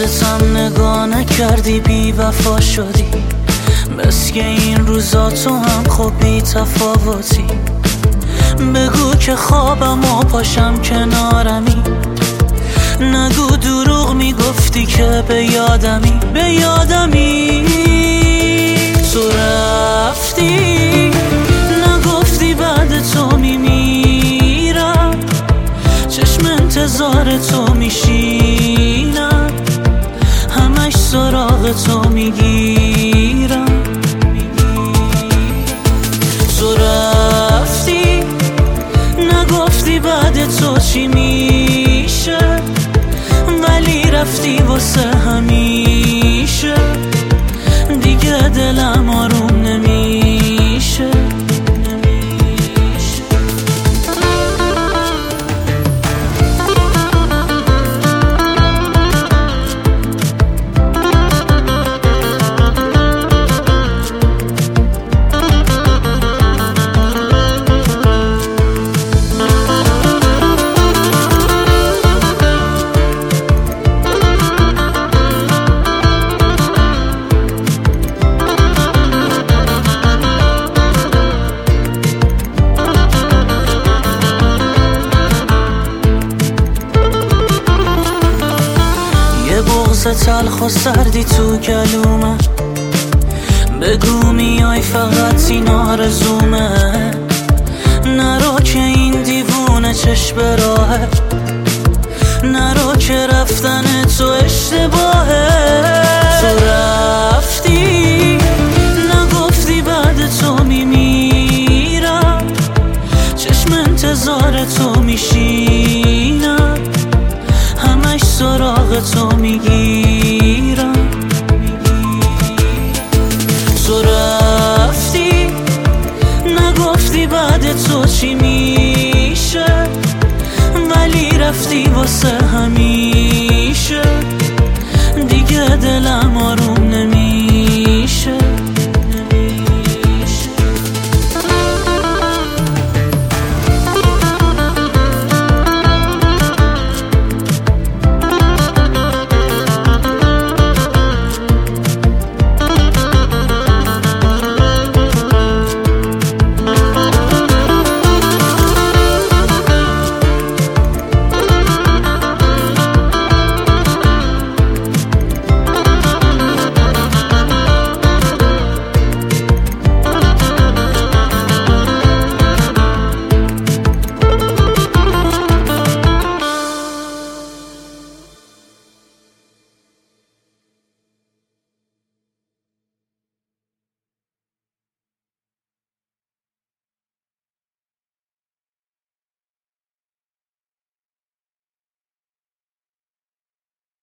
خودتم نگاه نکردی، بی وفا شدی. مثل این روزا تو هم خب بی تفاوتی. بگو که خوابم و پاشم کنارمی. نگو دروغ میگفتی که به یادمی. تو رفتی نگفتی بعد تو میمیرم. چشم انتظار تو میشینم، همش سراغ تو میگیرم. تو رفتی نگفتی بعد تو چی میشه، ولی رفتی واسه همیشه. دیگه دلم آروم نمیشه. بغض تلخ و سردی تو گلومه. بگو میای فقط این آرزومه. نرو که این دیوونه چشم راهه. نرو که رفتن تو اشتباهه. تو رفتی نگفتی بعد تو میمیرم. چشم انتظار تو میشینم، همش سراغ تو میگیرم. تو رفتی نگفتی بعد تو چی میشه، ولی رفتی واسه همیشه. دیگه دلم آروم